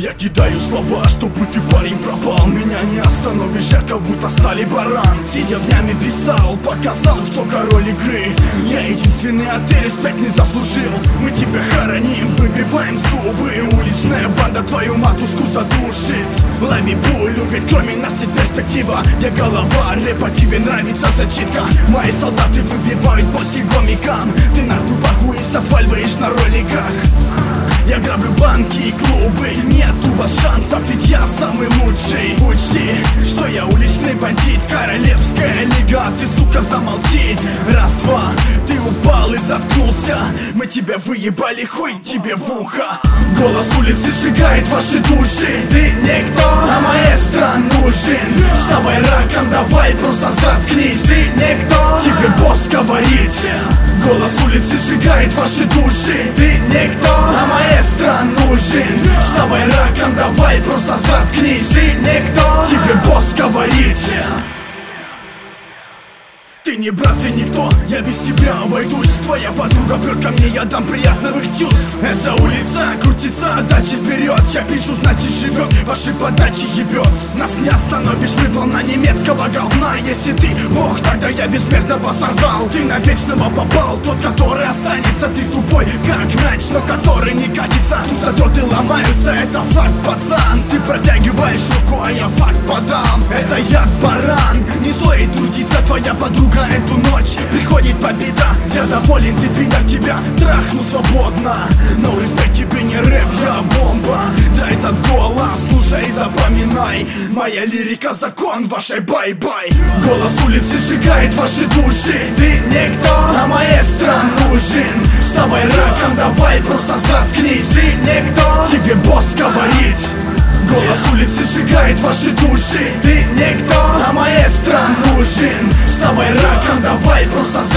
Я кидаю слова, чтобы ты, парень, пропал. Меня не остановишь, я как будто стали баран. Сидя днями писал, показал, кто король игры. Я единственный, а ты респект не заслужил. Мы тебя хороним, выбиваем зубы. Уличная банда твою матушку задушит. Лови пулю, ведь кроме нас нет перспектива. Я голова рэпа, тебе нравится зачитка. Мои солдаты выбивают по сигомикам. Ты нахуй похуист отваливаешь на роликах. Я граблю банки и клубы. Нет у вас шансов, ведь я самый лучший. Учти, что я уличный бандит. Королевская лига, ты, сука, замолчи. Раз-два, ты упал и заткнулся. Мы тебя выебали, хуй тебе в ухо. Голос улицы сжигает ваши души. Ты никто, а маэстро нужен. Вставай раком, давай просто заткнись. Ты никто, тебе босс говорит. Голос улицы сжигает ваши души. Ты никто, а маэстро нужен. Вставай раком, давай просто заткнись. Ты никто, тебе босс говорит. Ты не брат, ты никто, я без тебя обойдусь. Твоя подруга прет ко мне, я дам приятных чувств. Эта улица крутится, отдачи вперед. Я пишу, значит живет, ваши подачи ебет. Нас не остановишь, мы волна немецкого говна. Если ты бог, тогда я бессмертного сорвал. Ты на вечного попал, тот, который останется. Ты тупой, как мяч, но который не катится. Тут задроты ломаются, это факт, пацан. Ты протягиваешь руку, а я факт подам. Это я баран, не стоит трудиться, твоя подруга эту ночь. Приходит победа, я доволен, ты пидор, тебя трахну свободно. Но респект тебе не рэп, я бомба. Да этот голос, слушай и запоминай. Моя лирика закон вашей бай-бай. Голос улицы сжигает ваши души. Ты никто, а маэстро нужен. Вставай раком, давай просто заткнись. Ты никто, тебе босс говорит. Голос улицы сжигает ваши души. Ты никто, а маэстро нужен. Вставай раком, давай просто